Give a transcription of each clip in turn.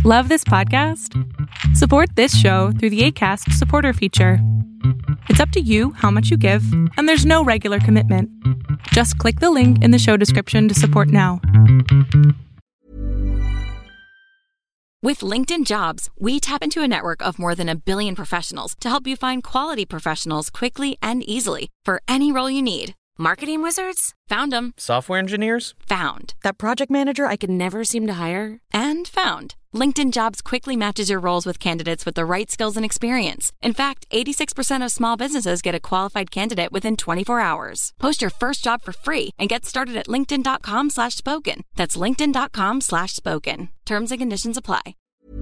Love this podcast? Support this show through the Acast supporter feature. It's up to you how much you give, and there's no regular commitment. Just click the link in the show description to support now. With LinkedIn Jobs, we tap into a network of more than 1 billion professionals to help you find quality professionals quickly and easily for any role you need. Marketing wizards? Found them. Software engineers? Found. That project manager I could never seem to hire? And found. LinkedIn Jobs quickly matches your roles with candidates with the right skills and experience. In fact, 86% of small businesses get a qualified candidate within 24 hours. Post your first job for free and get started at linkedin.com/spoken. That's linkedin.com/spoken. Terms and conditions apply.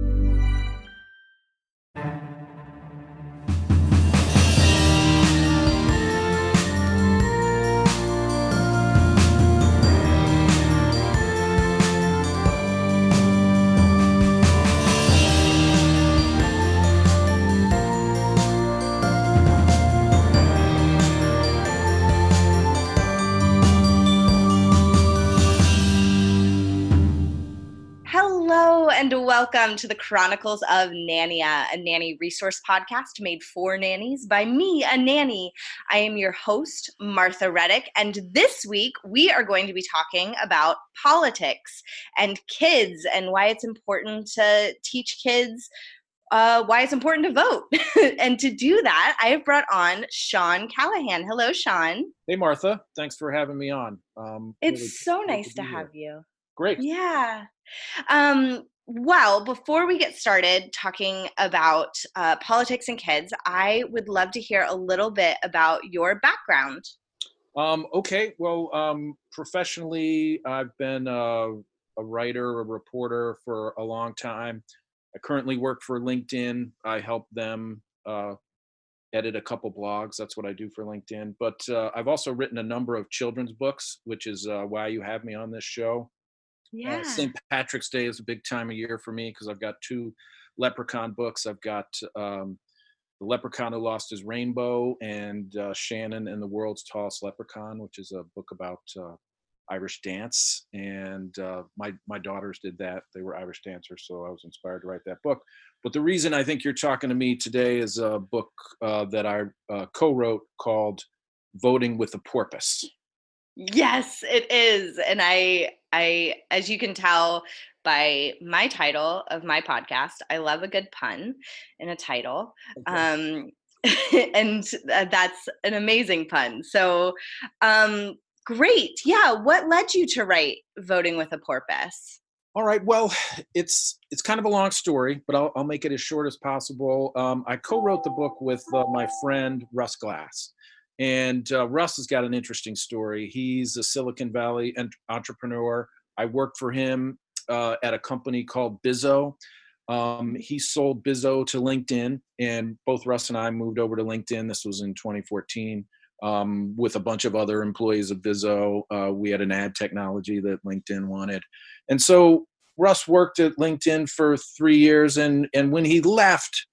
Hello and welcome to the Chronicles of Nania, a nanny resource podcast made for nannies by me, a nanny. I am your host, Martha Reddick, and this week we are going to be talking about politics and kids and why it's important to teach kids why it's important to vote. And to do that, I have brought on Sean Callahan. Hello, Sean. Hey, Martha. Thanks for having me on. It's really so nice to have you. Great. Yeah. Well, before we get started talking about politics and kids, I would love to hear a little bit about your background. Okay. Well, professionally, I've been a writer, a reporter for a long time. I currently work for LinkedIn. I help them edit a couple blogs. That's what I do for LinkedIn. But I've also written a number of children's books, which is why you have me on this show. Yeah. St. Patrick's Day is a big time of year for me because I've got 2 Leprechaun books. I've got The Leprechaun Who Lost His Rainbow and Shannon and the World's Tallest Leprechaun, which is a book about Irish dance. And my daughters did that. They were Irish dancers, so I was inspired to write that book. But the reason I think you're talking to me today is a book that I co-wrote called Voting with a Porpoise. Yes, it is. And I, as you can tell by my title of my podcast, I love a good pun in a title. Okay. And that's an amazing pun. So, great. Yeah. What led you to write Voting with a Porpoise? All right. Well, it's kind of a long story, but I'll make it as short as possible. I co-wrote the book with my friend Russ Glass. And Russ has got an interesting story. He's a Silicon Valley entrepreneur. I worked for him at a company called Bizzo. He sold Bizzo to LinkedIn, and both Russ and I moved over to LinkedIn. This was in 2014 with a bunch of other employees of Bizzo. We had an ad technology that LinkedIn wanted. And so Russ worked at LinkedIn for 3 years, and when he left,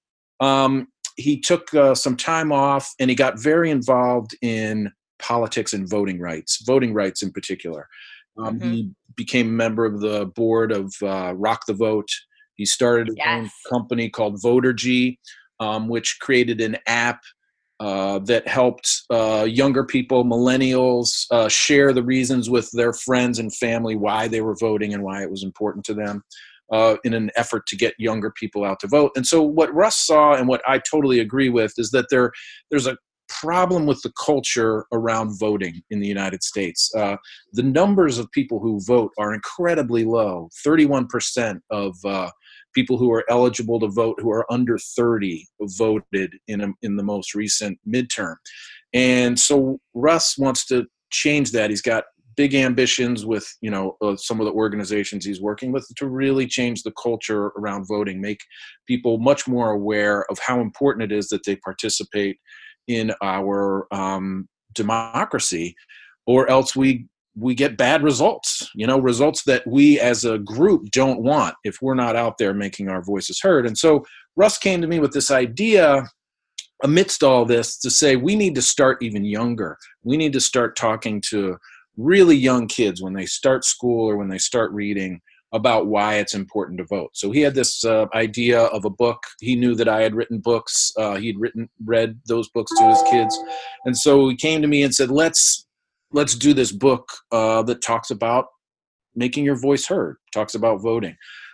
he took some time off, and he got very involved in politics and voting rights in particular. He became a member of the board of Rock the Vote. He started his own company called Votergy, which created an app that helped younger people, millennials, share the reasons with their friends and family why they were voting and why it was important to them. In an effort to get younger people out to vote. And so what Russ saw, and what I totally agree with, is that there's a problem with the culture around voting in the United States. The numbers of people who vote are incredibly low. 31% of people who are eligible to vote who are under 30 voted in the most recent midterm. And so Russ wants to change that. He's got big ambitions with, some of the organizations he's working with to really change the culture around voting, make people much more aware of how important it is that they participate in our democracy, or else we get bad results, results that we as a group don't want if we're not out there making our voices heard. And so Russ came to me with this idea amidst all this to say, we need to start even younger. We need to start talking to really young kids when they start school or when they start reading about why it's important to vote. So he had this idea of a book. He knew that I had written books. He'd read those books to his kids. And so he came to me and said, let's do this book that talks about making your voice heard, talks about voting.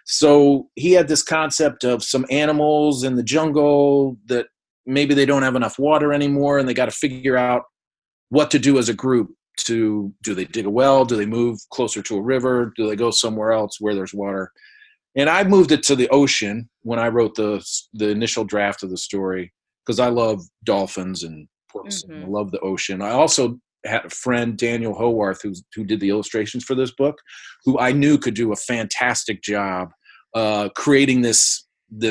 So he had this concept of some animals in the jungle that maybe they don't have enough water anymore, and they got to figure out what to do as a group. Do they dig a well? Do they move closer to a river? Do they go somewhere else where there's water? And I moved it to the ocean when I wrote the initial draft of the story, because I love dolphins and porpoises. I love the ocean. I also had a friend, Daniel Howarth, who did the illustrations for this book, who I knew could do a fantastic job creating this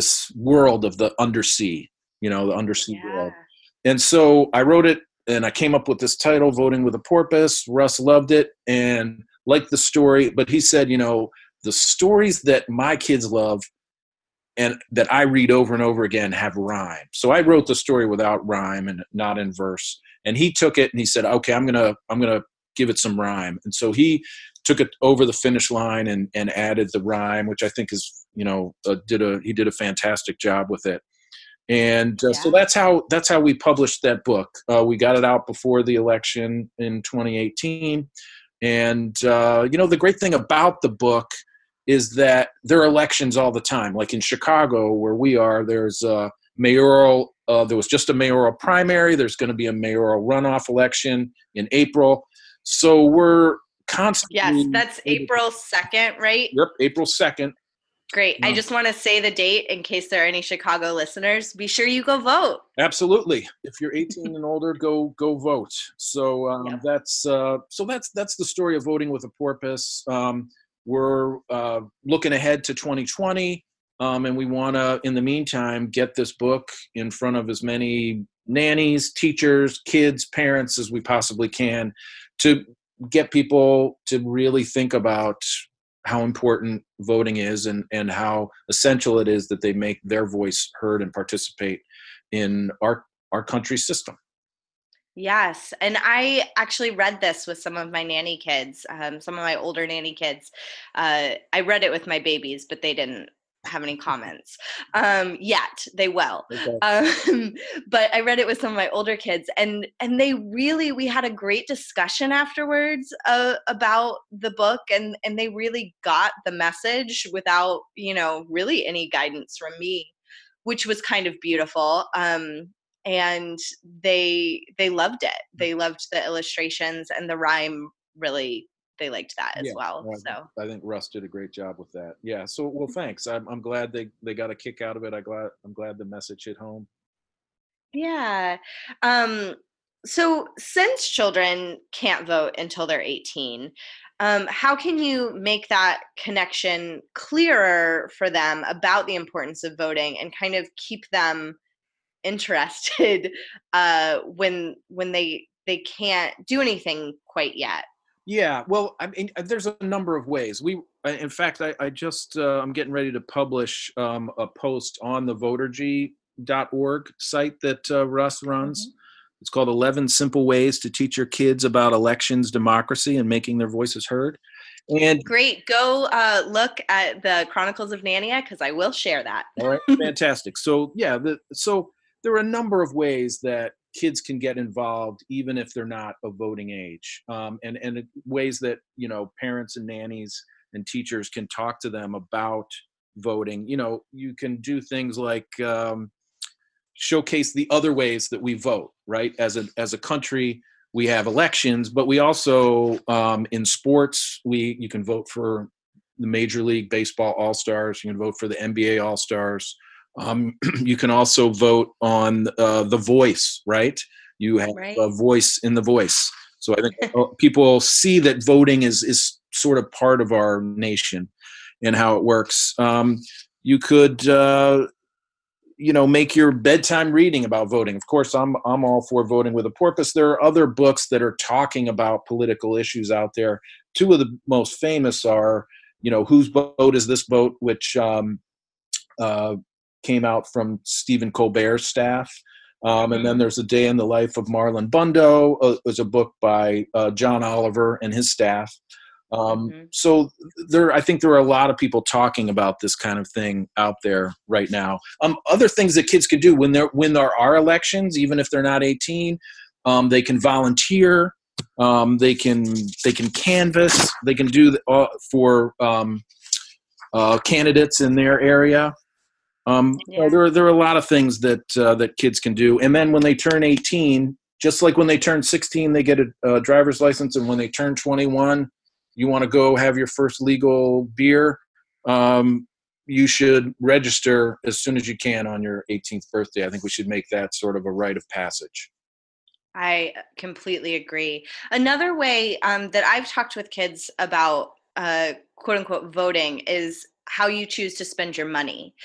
world of the undersea, the undersea world. And so I wrote it, and I came up with this title, Voting with a Porpoise. Russ loved it and liked the story, but he said, the stories that my kids love and that I read over and over again have rhyme. So I wrote the story without rhyme and not in verse. And he took it and he said, okay, I'm gonna give it some rhyme. And so he took it over the finish line and added the rhyme, which I think is, he did a fantastic job with it. And so that's how we published that book. We got it out before the election in 2018. And, the great thing about the book is that there are elections all the time. Like in Chicago, where we are, there's a mayoral, there was just a mayoral primary. There's going to be a mayoral runoff election in April. So we're constantly. Yes, that's April 2nd, right? Yep, April 2nd. Great. I just want to say the date in case there are any Chicago listeners. Be sure you go vote. Absolutely. If you're 18 and older, go vote. So that's the story of Voting with a Porpoise. We're looking ahead to 2020, and we want to, in the meantime, get this book in front of as many nannies, teachers, kids, parents as we possibly can, to get people to really think about how important voting is and how essential it is that they make their voice heard and participate in our country's system. Yes. And I actually read this with some of my nanny kids, some of my older nanny kids. I read it with my babies, but they didn't have any comments yet. They will. Okay. But I read it with some of my older kids, and we had a great discussion afterwards about the book, and they really got the message without, really any guidance from me, which was kind of beautiful. And they loved it. They loved the illustrations and the rhyme. Really, they liked that as well. So I think Russ did a great job with that. Yeah. So, well, thanks. I'm glad they got a kick out of it. I'm glad the message hit home. Yeah. So since children can't vote until they're 18, how can you make that connection clearer for them about the importance of voting and kind of keep them interested when they can't do anything quite yet? Yeah, well, I mean, there's a number of ways. In fact, I just I'm getting ready to publish a post on the Votergy.org site that Russ runs. Mm-hmm. It's called 11 Simple Ways to Teach Your Kids About Elections, Democracy, and Making Their Voices Heard. And great. Go look at the Chronicles of Nania, because I will share that. All right, fantastic. So yeah, so there are a number of ways that kids can get involved even if they're not of voting age, and ways that parents and nannies and teachers can talk to them about voting. You can do things like showcase the other ways that we vote, right? As a country, we have elections, but we also in sports, you can vote for the Major League Baseball All-Stars. You can vote for the NBA All-Stars. You can also vote on The Voice, right? You have a voice in The Voice. So I think people see that voting is sort of part of our nation and how it works. You could, make your bedtime reading about voting. Of course, I'm all for Voting with a Porpoise. There are other books that are talking about political issues out there. Two of the most famous are, Whose Vote Is This Vote, which came out from Stephen Colbert's staff. And then there's A Day in the Life of Marlon Bundo. It was a book by John Oliver and his staff. So I think there are a lot of people talking about this kind of thing out there right now. Other things that kids can do when there are elections, even if they're not 18, they can volunteer, they can canvass, they can do for candidates in their area. There are a lot of things that kids can do, and then when they turn 18, just like when they turn 16, they get a driver's license, and when they turn 21. You want to go have your first legal beer, you should register as soon as you can on your 18th birthday. I think we should make that sort of a rite of passage. I completely agree. Another way that I've talked with kids about quote unquote voting is how you choose to spend your money.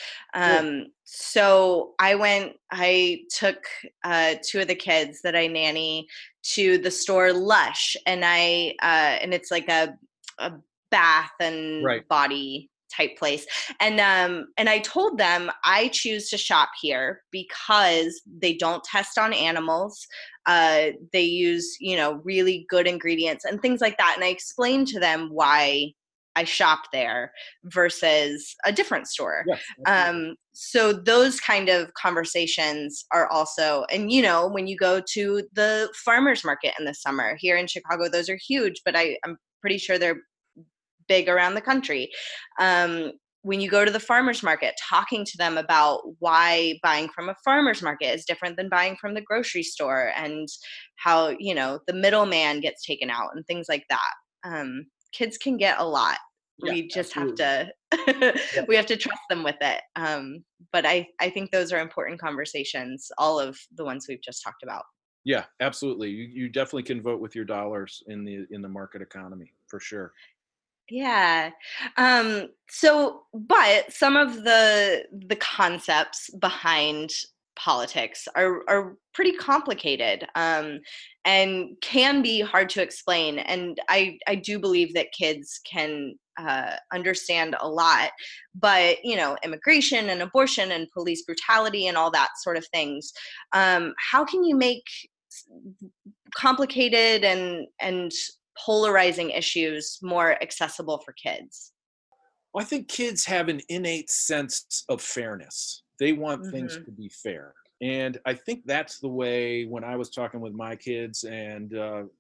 So I took two of the kids that I nanny to the store Lush, and and it's like a bath and body type place. And I told them I choose to shop here because they don't test on animals. They use, really good ingredients and things like that. And I explained to them why I shop there versus a different store. Yes, so those kind of conversations are also, and when you go to the farmers market in the summer here in Chicago, those are huge, but I'm pretty sure they're big around the country. When you go to the farmers market, talking to them about why buying from a farmers market is different than buying from the grocery store, and how, the middleman gets taken out and things like that. Kids can get a lot. Yeah, we just absolutely. have to we have to trust them with it. But I think those are important conversations, all of the ones we've just talked about. Yeah, absolutely. You definitely can vote with your dollars in the market economy, for sure. Yeah. But some of the concepts behind politics are pretty complicated, and can be hard to explain. And I do believe that kids can understand a lot, but immigration and abortion and police brutality and all that sort of things. How can you make complicated and polarizing issues more accessible for kids? Well, I think kids have an innate sense of fairness. They want things to be fair. And I think that's the way when I was talking with my kids and,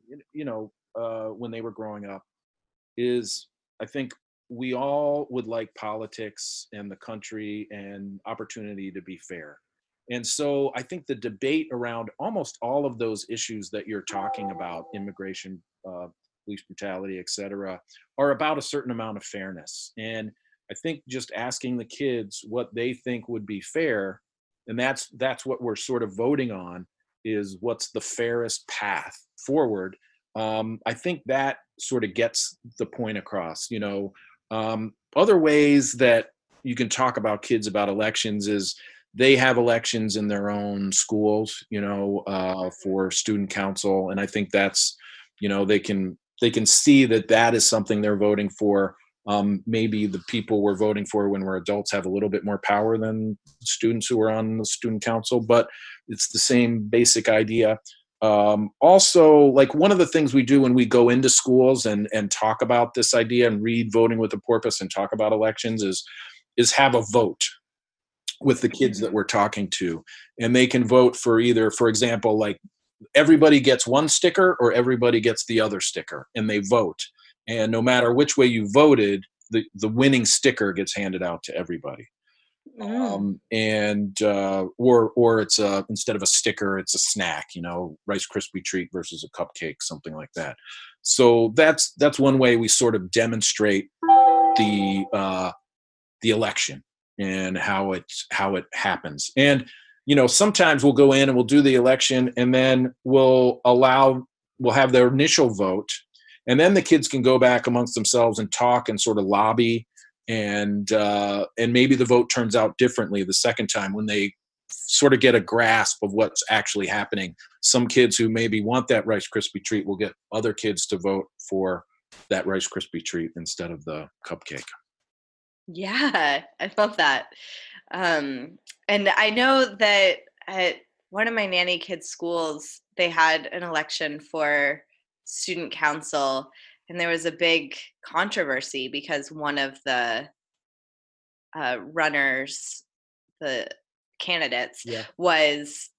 when they were growing up, is I think we all would like politics and the country and opportunity to be fair. And so I think the debate around almost all of those issues that you're talking about, immigration, police brutality, et cetera, are about a certain amount of fairness. And I think just asking the kids what they think would be fair, and that's what we're sort of voting on, is what's the fairest path forward. I think that sort of gets the point across. Other ways that you can talk about kids about elections is they have elections in their own schools, for student council. And I think that's, they can see that is something they're voting for. Maybe the people we're voting for when we're adults have a little bit more power than students who are on the student council, but it's the same basic idea. Also, like one of the things we do when we go into schools and talk about this idea and read Voting with a Purpose and talk about elections is have a vote with the kids that we're talking to. And they can vote for either, for example, like everybody gets one sticker or everybody gets the other sticker, and they vote. And no matter which way you voted, the winning sticker gets handed out to everybody. Or it's instead of a sticker, it's a snack, Rice Krispie treat versus a cupcake, something like that. So that's one way we sort of demonstrate the election and how it happens. And sometimes we'll go in and we'll do the election, and then we'll have their initial vote, and then the kids can go back amongst themselves and talk and sort of lobby, and maybe the vote turns out differently the second time when they sort of get a grasp of what's actually happening. Some kids who maybe want that Rice Krispie treat will get other kids to vote for that Rice Krispie treat instead of the cupcake. Yeah, I love that. And I know that at one of my nanny kids' schools, they had an election for student council, And there was a big controversy because one of the runners, the candidates, was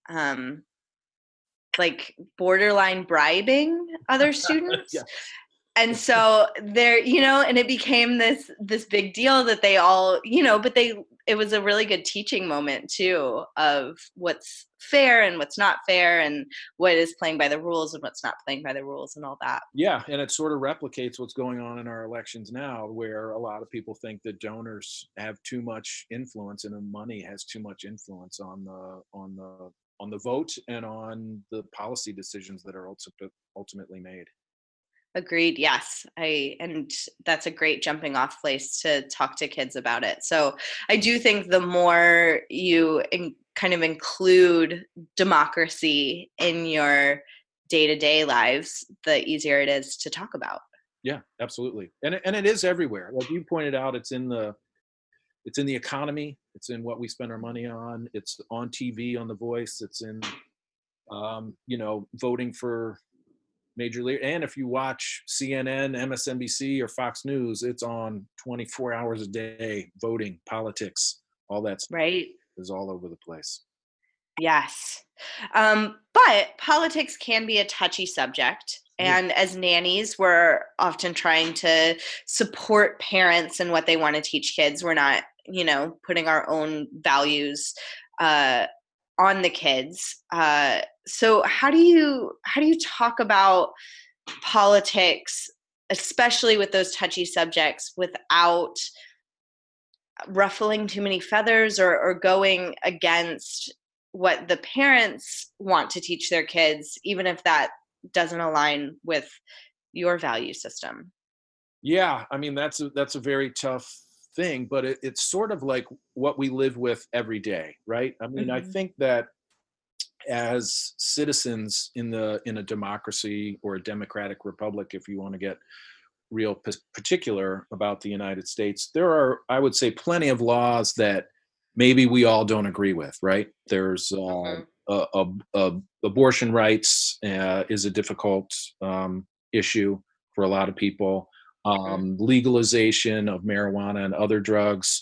like borderline bribing other students. Yes. And so there, and it became this big deal that they all, but it was a really good teaching moment too, of what's fair and what's not fair, and what is playing by the rules and what's not playing by the rules, and all that. Yeah, and it sort of replicates what's going on in our elections now, where a lot of people think that donors have too much influence and the money has too much influence on the vote and on the policy decisions that are ultimately made. Agreed. Yes. And that's a great jumping off place to talk to kids about it. So I do think the more you kind of include democracy in your day-to-day lives, the easier it is to talk about. Yeah, absolutely. And it is everywhere. Like you pointed out, it's in the economy. It's in what we spend our money on. It's on TV, on The Voice. It's in, voting for major league. And if you watch CNN, MSNBC, or Fox News, it's on 24 hours a day. Voting, politics, all that stuff is all over the place. Yes. But politics can be a touchy subject. And as nannies, we're often trying to support parents and what they want to teach kids. We're not, putting our own values on the kids. So how do you talk about politics, especially with those touchy subjects, without ruffling too many feathers or going against what the parents want to teach their kids, even if that doesn't align with your value system? Yeah, I mean, that's a very tough thing, but it's sort of like what we live with every day, right? I mean, I think that as citizens in a democracy or a democratic republic, if you want to get real particular about the United States, there are, I would say, plenty of laws that maybe we all don't agree with, right? There's abortion rights is a difficult issue for a lot of people. Legalization of marijuana and other drugs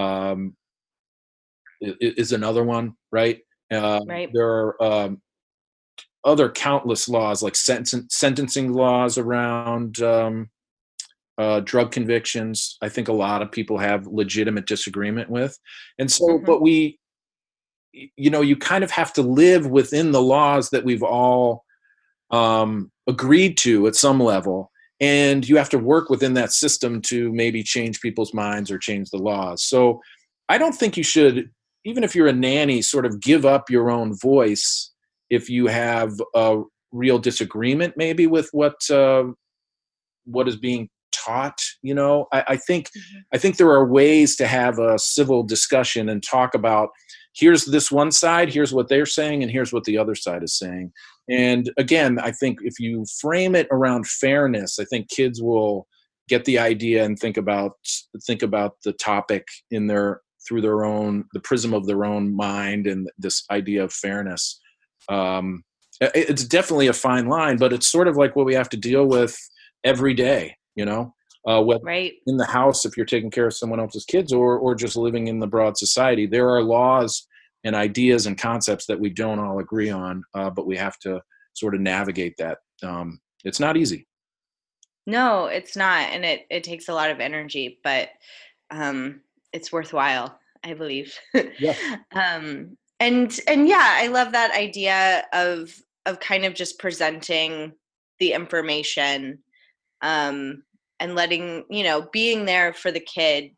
is another one, right? There are other countless laws, like sentencing laws around drug convictions. I think a lot of people have legitimate disagreement with. And so, but you kind of have to live within the laws that we've all agreed to at some level. And you have to work within that system to maybe change people's minds or change the laws. So I don't think you should, even if you're a nanny, sort of give up your own voice if you have a real disagreement maybe with what is being taught. I think there are ways to have a civil discussion and talk about, here's this one side, here's what they're saying, and here's what the other side is saying. And again, I think if you frame it around fairness, I think kids will get the idea and think about the topic through the prism of their own mind, and this idea of fairness. It's definitely a fine line, but it's sort of like what we have to deal with every day, whether in the house, if you're taking care of someone else's kids, or just living in the broad society. There are laws and ideas and concepts that we don't all agree on, but we have to sort of navigate that. It's not easy. No, it's not. And it takes a lot of energy, but it's worthwhile, I believe. Yeah. And yeah, I love that idea of kind of just presenting the information, and letting, being there for the kid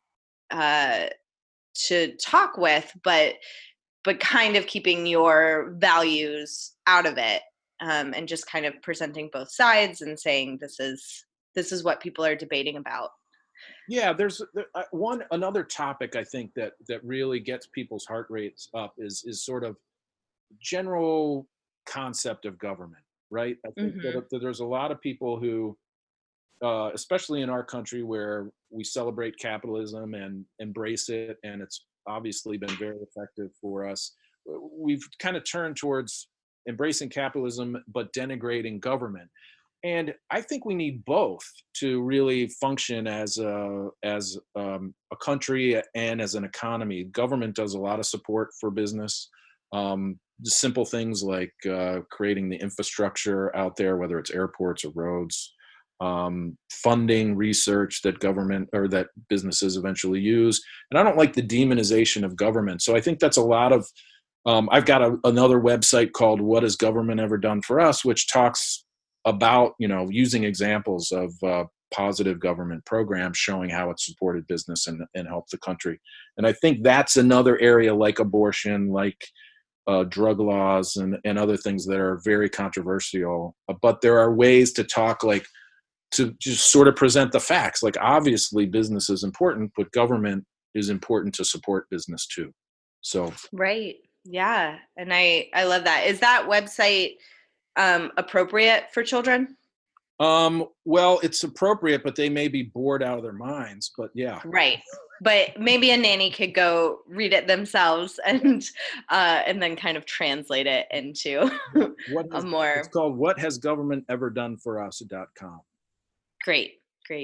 to talk with, but kind of keeping your values out of it, and just kind of presenting both sides and saying, this is what people are debating about. Yeah, there's another topic I think that really gets people's heart rates up is sort of general concept of government, right? I think that there's a lot of people who, especially in our country where we celebrate capitalism and embrace it, and it's obviously been very effective for us, we've kind of turned towards embracing capitalism but denigrating government. And I think we need both to really function as a country and as an economy. Government does a lot of support for business. Just simple things like creating the infrastructure out there, whether it's airports or roads, funding research that government or that businesses eventually use. And I don't like the demonization of government. So I think that's a lot of. I've got another website called "What Has Government Ever Done for Us," which talks about using examples of positive government programs showing how it supported business and helped the country. And I think that's another area like abortion, like drug laws and other things that are very controversial. But there are ways to talk, like to just sort of present the facts. Like obviously business is important, but government is important to support business too. So right. Yeah. And I love that. Is that website appropriate for children? Well, it's appropriate, but they may be bored out of their minds. But yeah, right. But maybe a nanny could go read it themselves and then kind of translate it into a more. It's called "What Has Government Ever Done for Us.com." Great.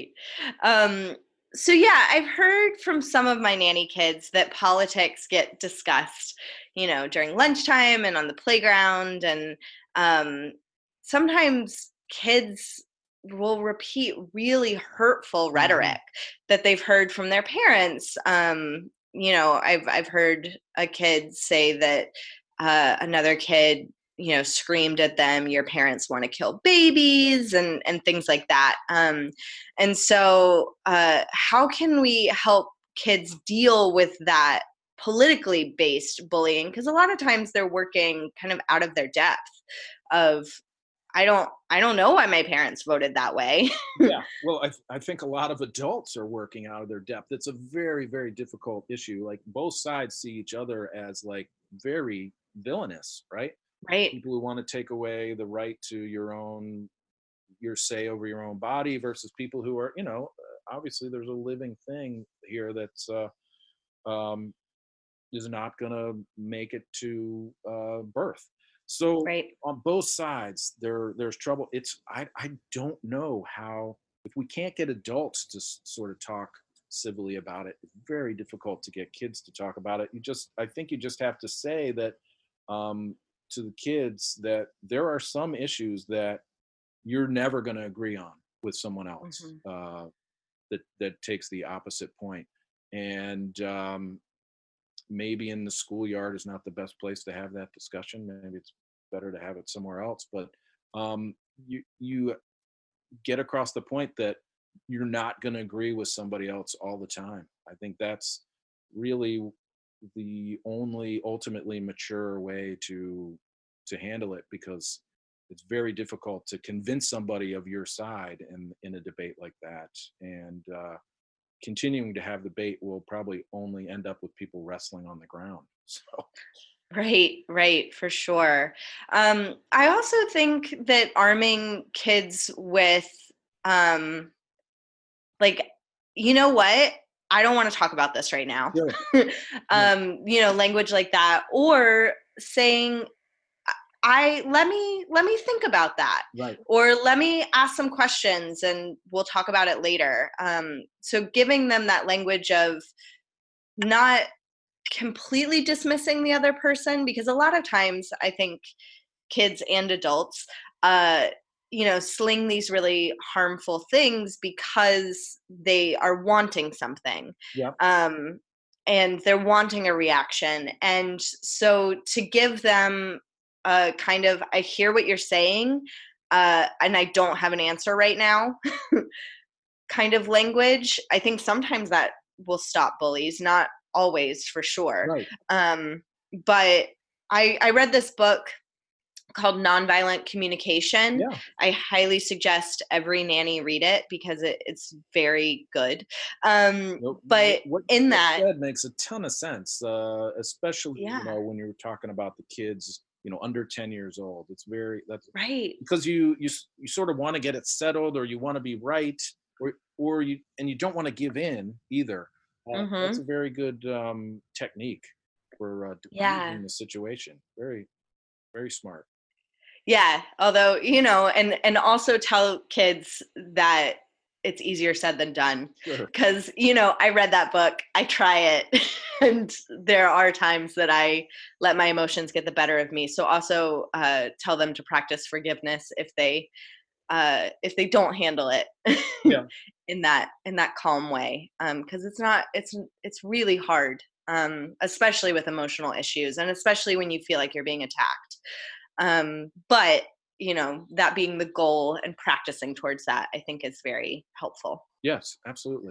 So yeah, I've heard from some of my nanny kids that politics get discussed, during lunchtime and on the playground. And sometimes kids will repeat really hurtful rhetoric that they've heard from their parents. I've heard a kid say that another kid screamed at them, "Your parents want to kill babies," and things like that. And so how can we help kids deal with that politically based bullying? Because a lot of times they're working kind of out of their depth of, I don't know why my parents voted that way. Yeah, well, I think a lot of adults are working out of their depth. It's a very, very difficult issue. Like both sides see each other as like very villainous, right? Right. People who want to take away the right to your say over your own body versus people who are, obviously there's a living thing here that's is not going to make it to birth. So right. On both sides, there's trouble. I don't know how, if we can't get adults to sort of talk civilly about it, it's very difficult to get kids to talk about it. I think you just have to say that to the kids that there are some issues that you're never going to agree on with someone else that takes the opposite point. And maybe in the schoolyard is not the best place to have that discussion. Maybe it's better to have it somewhere else. But you get across the point that you're not going to agree with somebody else all the time. I think that's really the only ultimately mature way to handle it, because it's very difficult to convince somebody of your side in a debate like that. And continuing to have debate will probably only end up with people wrestling on the ground. So. Right, for sure. I also think that arming kids with, you know what? I don't want to talk about this right now. Sure. Language like that, or saying, let me think about that. Right. Or let me ask some questions and we'll talk about it later. So giving them that language of not completely dismissing the other person, because a lot of times I think kids and adults, sling these really harmful things because they are wanting something. Yep. And they're wanting a reaction. And so to give them a kind of, I hear what you're saying, and I don't have an answer right now kind of language, I think sometimes that will stop bullies, not always for sure. Right. But I read this book called Nonviolent Communication. Yeah. I highly suggest every nanny read it because it's very good. But what in that said makes a ton of sense, especially when you're talking about the kids, under 10 years old. That's right, because you sort of want to get it settled, or you want to be right, or you don't want to give in either. That's a very good technique for diffusing the situation. Very, very smart. Yeah. Although, and also tell kids that it's easier said than done. Sure. Because, I read that book, I try it, and there are times that I let my emotions get the better of me. So also tell them to practice forgiveness if they don't handle it Yeah. in that calm way. Because it's really hard, especially with emotional issues, and especially when you feel like you're being attacked. But that being the goal and practicing towards that, I think is very helpful. Yes, absolutely.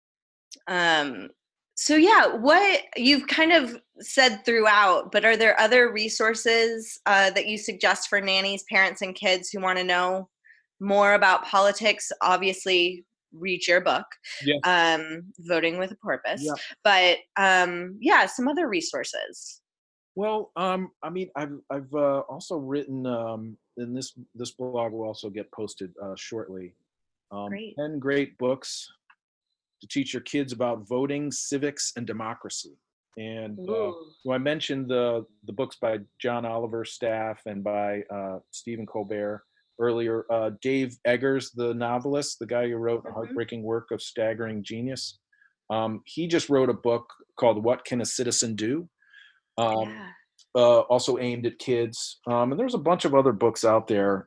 Um, so yeah, what you've kind of said throughout, but are there other resources that you suggest for nannies, parents, and kids who want to know more about politics? Obviously, read your book, Yes. Voting with a Purpose. Yeah. But yeah, some other resources. Well, I mean, I've also written, and this blog will also get posted shortly. Great. 10 great books to teach your kids about voting, civics, and democracy. And so I mentioned the books by John Oliver Staff and by Stephen Colbert earlier. Dave Eggers, the novelist, the guy who wrote The Heartbreaking Work of Staggering Genius, he just wrote a book called What Can a Citizen Do? Yeah. Also aimed at kids. And there's a bunch of other books out there.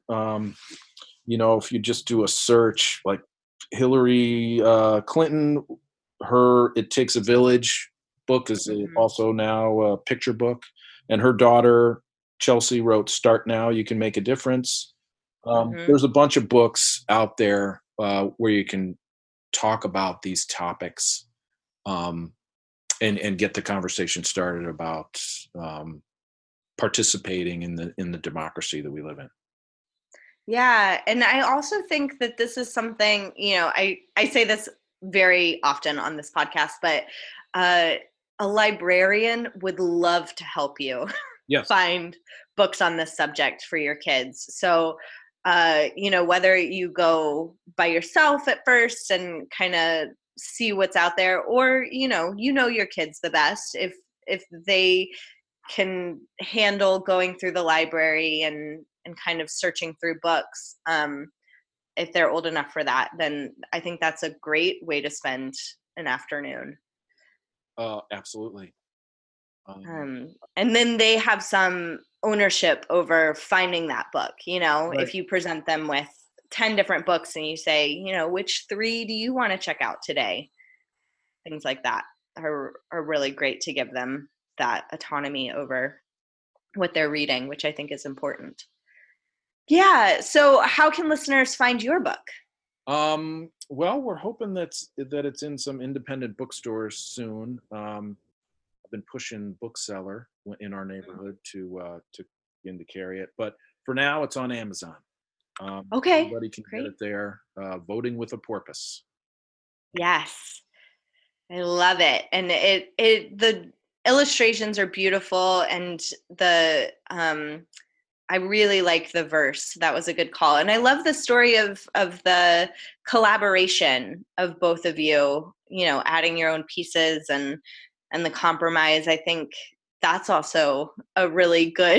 If you just do a search, like Hillary Clinton, her It Takes a Village book is also now a picture book. And her daughter, Chelsea, wrote Start Now, You Can Make a Difference. There's a bunch of books out there where you can talk about these topics and get the conversation started about participating in the democracy that we live in. Yeah, and I also think that this is something, I say this very often on this podcast, but a librarian would love to help you Yes. find books on this subject for your kids. So, whether you go by yourself at first and kind of see what's out there, or your kids the best if they can handle going through the library and kind of searching through books, if they're old enough for that, then I think that's a great way to spend an afternoon. Absolutely. And then they have some ownership over finding that book. Right. If you present them with 10 different books and you say, which 3 do you want to check out today? Things like that are really great to give them that autonomy over what they're reading, which I think is important. Yeah. So how can listeners find your book? Well, we're hoping that it's in some independent bookstores soon. I've been pushing Bookseller in our neighborhood to begin to carry it, but for now it's on Amazon. Okay. Everybody can get it there. Voting with a Purpose. Yes. I love it. And the illustrations are beautiful, and I really like the verse. That was a good call. And I love the story of the collaboration of both of you, adding your own pieces and the compromise. I think that's also a really good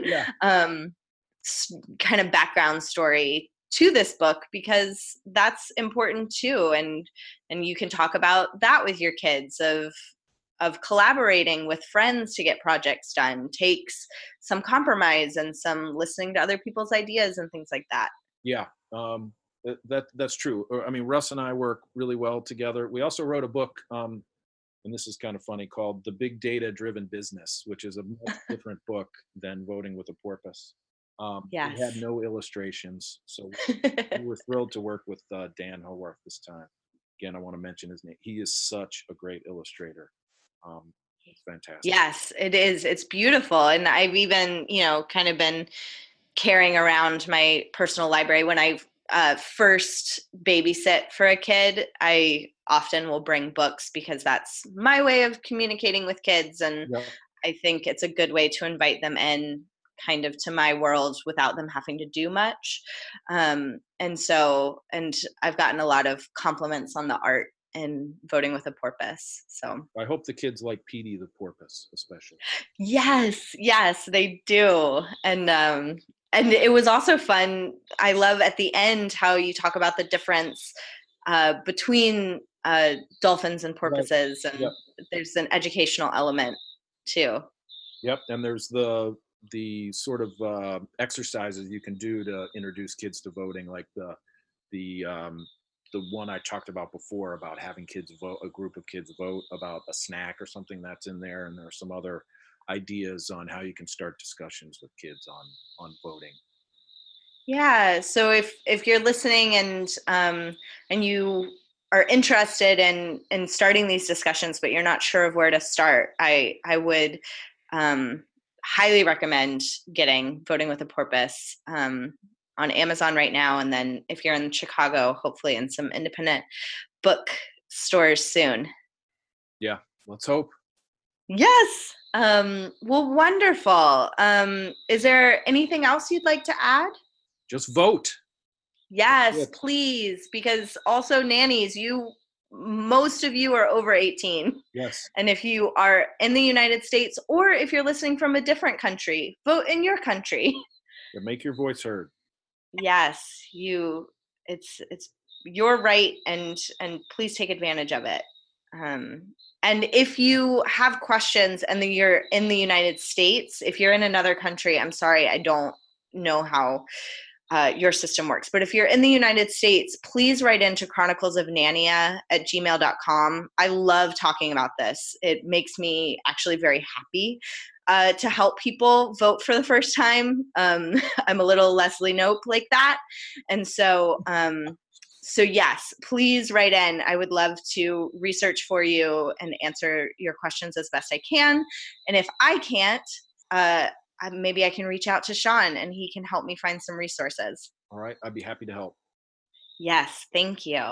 kind of background story to this book, because that's important too. And you can talk about that with your kids of collaborating with friends to get projects done takes some compromise and some listening to other people's ideas and things like that. Yeah, that's true. I mean, Russ and I work really well together. We also wrote a book, and this is kind of funny, called The Big Data Driven Business, which is a much different book than Voting with a Purpose. Yes. It had no illustrations, so we were thrilled to work with Dan Howarth this time. Again, I want to mention his name. He is such a great illustrator. It's fantastic. Yes, it is. It's beautiful. And I've even, kind of been carrying around my personal library. When I first babysit for a kid, I often will bring books because that's my way of communicating with kids. And I think it's a good way to invite them in kind of to my world without them having to do much. And I've gotten a lot of compliments on the art and Voting with a Purpose. So I hope the kids like Petey the Porpoise, especially. Yes, they do. And And it was also fun. I love at the end how you talk about the difference between dolphins and porpoises, and there's an educational element too. Yep, and there's the sort of exercises you can do to introduce kids to voting, like the one I talked about before about having kids vote, a group of kids vote about a snack or something, that's in there, and there are some other ideas on how you can start discussions with kids on voting. Yeah, so if you're listening and you are interested in starting these discussions, but you're not sure of where to start, I would highly recommend getting Voting with a Porpoise on Amazon right now, and then if you're in Chicago, hopefully in some independent book stores soon. Yeah, let's hope. Yes. Well, wonderful. Is there anything else you'd like to add? Just vote. Yes, please, because also nannies, most of you are over 18. Yes. And if you are in the United States, or if you're listening from a different country, vote in your country. Yeah, make your voice heard. Yes, it's your right, and please take advantage of it. And if you have questions and you're in the United States, if you're in another country, I'm sorry, I don't know how your system works. But if you're in the United States, please write into chroniclesofnania@gmail.com. I love talking about this. It makes me actually very happy to help people vote for the first time. I'm a little Leslie Knope like that. And so yes, please write in. I would love to research for you and answer your questions as best I can. And if I can't, maybe I can reach out to Sean and he can help me find some resources. All right. I'd be happy to help. Yes. Thank you.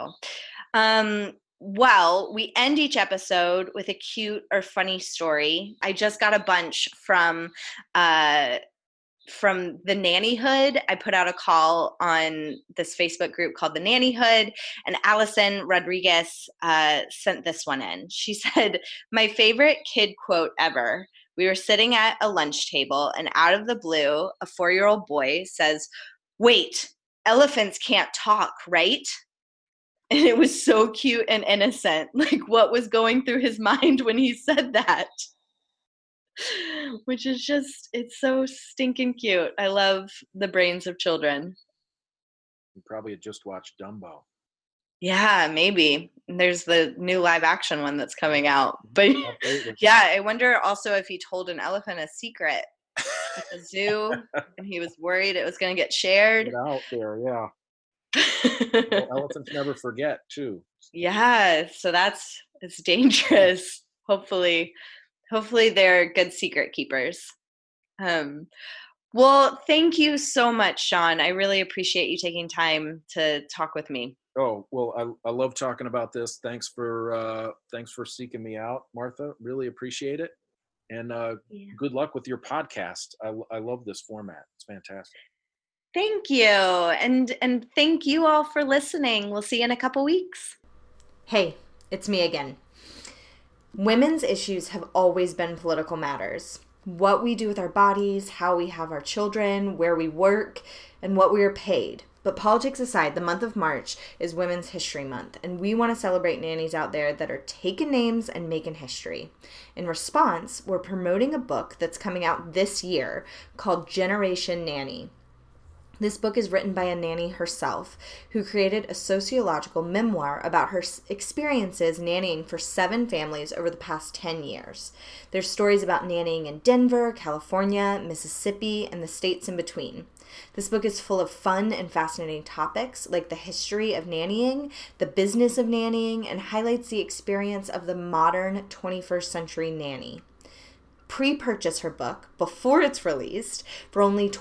Well, we end each episode with a cute or funny story. I just got a bunch from the Nannyhood. I put out a call on this Facebook group called the Nannyhood, and Allison Rodriguez sent this one in. She said, "My favorite kid quote ever. We were sitting at a lunch table, and out of the blue, a 4-year-old boy says, 'Wait, elephants can't talk, right?'" And it was so cute and innocent. Like, what was going through his mind when he said that? Which is just, it's so stinking cute. I love the brains of children. You probably had just watched Dumbo. Yeah, maybe. There's the new live action one that's coming out. But yeah, I wonder also if he told an elephant a secret at the zoo and he was worried it was going to get shared. Get out there, yeah. Well, elephants never forget, too. Yeah, so it's dangerous. Hopefully they're good secret keepers. Well, thank you so much, Sean. I really appreciate you taking time to talk with me. Oh, well, I love talking about this. Thanks for seeking me out, Martha. Really appreciate it. And good luck with your podcast. I love this format. It's fantastic. Thank you. And thank you all for listening. We'll see you in a couple weeks. Hey, it's me again. Women's issues have always been political matters. What we do with our bodies, how we have our children, where we work, and what we are paid. But politics aside, the month of March is Women's History Month, and we want to celebrate nannies out there that are taking names and making history. In response, we're promoting a book that's coming out this year called Generation Nanny. This book is written by a nanny herself, who created a sociological memoir about her experiences nannying for 7 families over the past 10 years. There's stories about nannying in Denver, California, Mississippi, and the states in between. This book is full of fun and fascinating topics like the history of nannying, the business of nannying, and highlights the experience of the modern 21st century nanny. Pre-purchase her book before it's released for only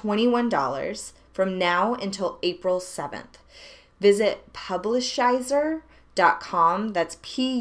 $21 from now until April 7th. Visit Publishizer.com publishizer.com. That's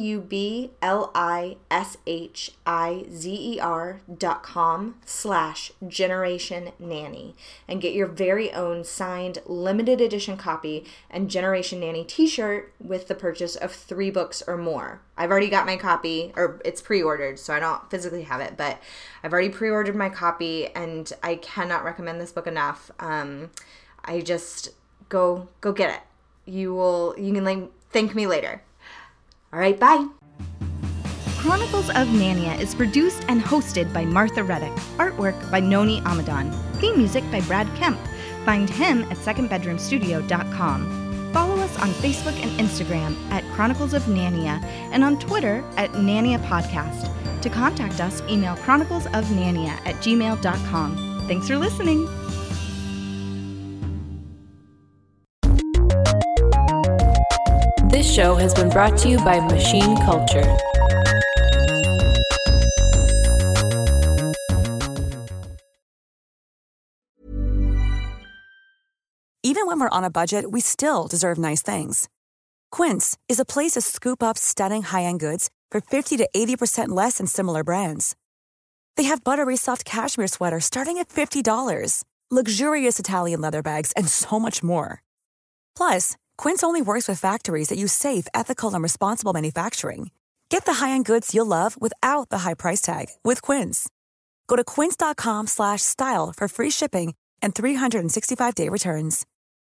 publishizer.com/Generation Nanny, and get your very own signed limited edition copy and Generation Nanny t-shirt with the purchase of 3 books or more. I've already got my copy, or it's pre-ordered, so I don't physically have it, but I've already pre-ordered my copy, and I cannot recommend this book enough. I just go get it. You can thank me later. All right, bye. Chronicles of Nania is produced and hosted by Martha Reddick. Artwork by Noni Amadan. Theme music by Brad Kemp. Find him at secondbedroomstudio.com. Follow us on Facebook and Instagram at Chronicles of Nania and on Twitter at Nania Podcast. To contact us, email chroniclesofnania@gmail.com. Thanks for listening. This show has been brought to you by Machine Culture. Even when we're on a budget, we still deserve nice things. Quince is a place to scoop up stunning high-end goods for 50 to 80% less than similar brands. They have buttery soft cashmere sweaters starting at $50, luxurious Italian leather bags, and so much more. Plus, Quince only works with factories that use safe, ethical, and responsible manufacturing. Get the high-end goods you'll love without the high price tag with Quince. Go to quince.com/style for free shipping and 365-day returns.